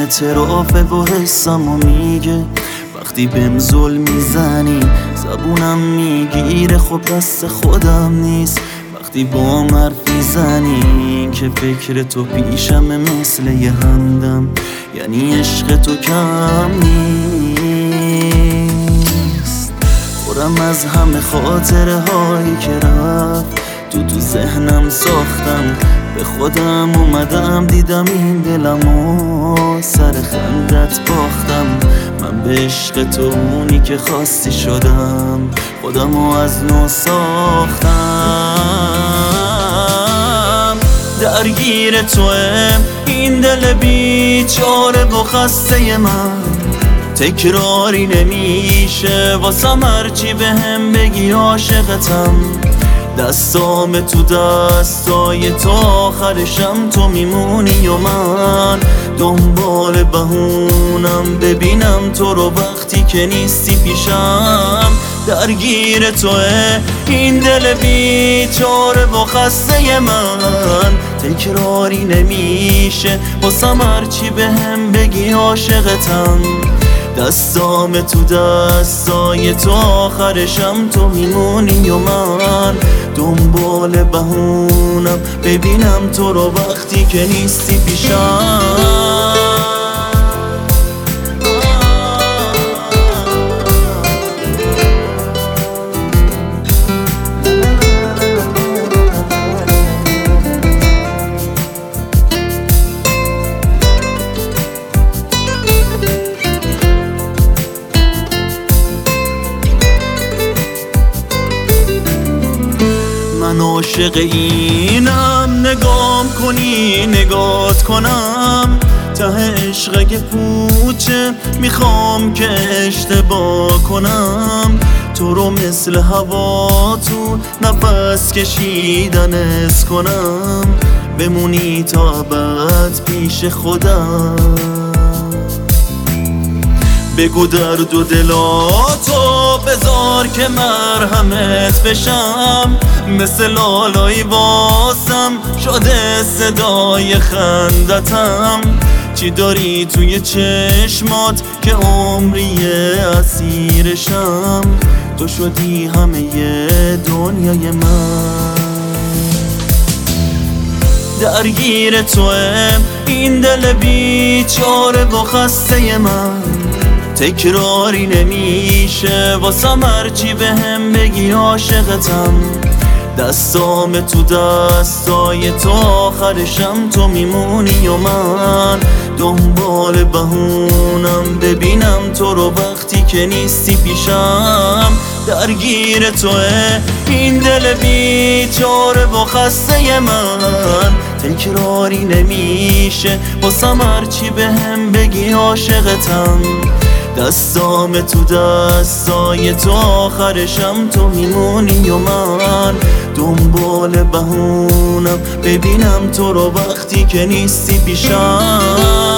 اعترافه و حسمو میگه. وقتی بهم ظلم میزنی زبونم میگیره، خب دست خودم نیست. وقتی با حرف میزنی که فکر تو پیشمه مثل یه همدم، یعنی عشق تو کم نیست. پرم از همه خاطره هایی که رفت تو ذهنم ساختم. به خودم اومدم دیدم این دلمو سر خندت باختم. من به عشق تو اونی که خواستی شدم، خودمو از نو ساختم. درگیر توام این دل بیچاره و خسته من، تکراری نمیشه واسم هرچی بهم بگی عاشقتم. دستام تو دستای تو آخرشم تو میمونی و من دنبال بهونم ببینم تو رو وقتی که نیستی پیشم. درگیر توه این دل بیچاره و خسته من، تکراری نمیشه واسم هرچی بهم بگی عاشقتم. دستام تو دستای تو آخرشم تو میمونی و من دنبال بهونم ببینم تو رو وقتی که نیستی پیشم. من عاشق اینم، نگام کنی نگات کنم. ته عشق که پوچه میخوام که اشتباه کنم. تو رو مثل هوا تو نفس کشیدن حس کنم. بمونی تا ابد پیش خودم. بگو درد و دلاتو بذار که مرهمت بشم. مثل لالایی واسم شده صدای خندتم. چی داری توی چشمات که عمری اسیرشم. تو شدی همه دنیای من. درگیر توام این دل بیچاره و خسته من، تکراری نمیشه واسم هرچی بهم بگی عاشقتم. دستام تو دستای تو آخرشم تو میمونی و من دنبال بهونم ببینم تو رو وقتی که نیستی پیشم. درگیر توه این دل بیچاره و خسته من، تکراری نمیشه واسم هرچی بهم بگی عاشقتم. دستام تو دستای تو آخرشم تو میمونی و من دنبال بهونم ببینم تو رو وقتی که نیستی پیشم.